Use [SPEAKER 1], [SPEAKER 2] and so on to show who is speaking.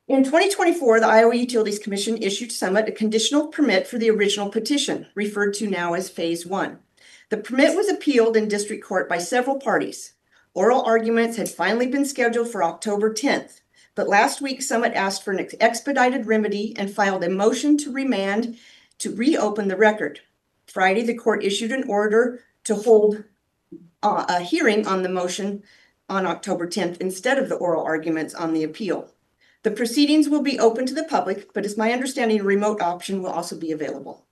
[SPEAKER 1] In 2024, the Iowa Utilities Commission issued Summit a conditional permit for the original petition, referred to now as Phase 1. The permit was appealed in district court by several parties. Oral arguments had finally been scheduled for October 10th, but last week Summit asked for an expedited remedy and filed a motion to remand to reopen the record. Friday, the court issued an order to hold a hearing on the motion on October 10th instead of the oral arguments on the appeal. The proceedings will be open to the public, but it's my understanding a remote option will also be available.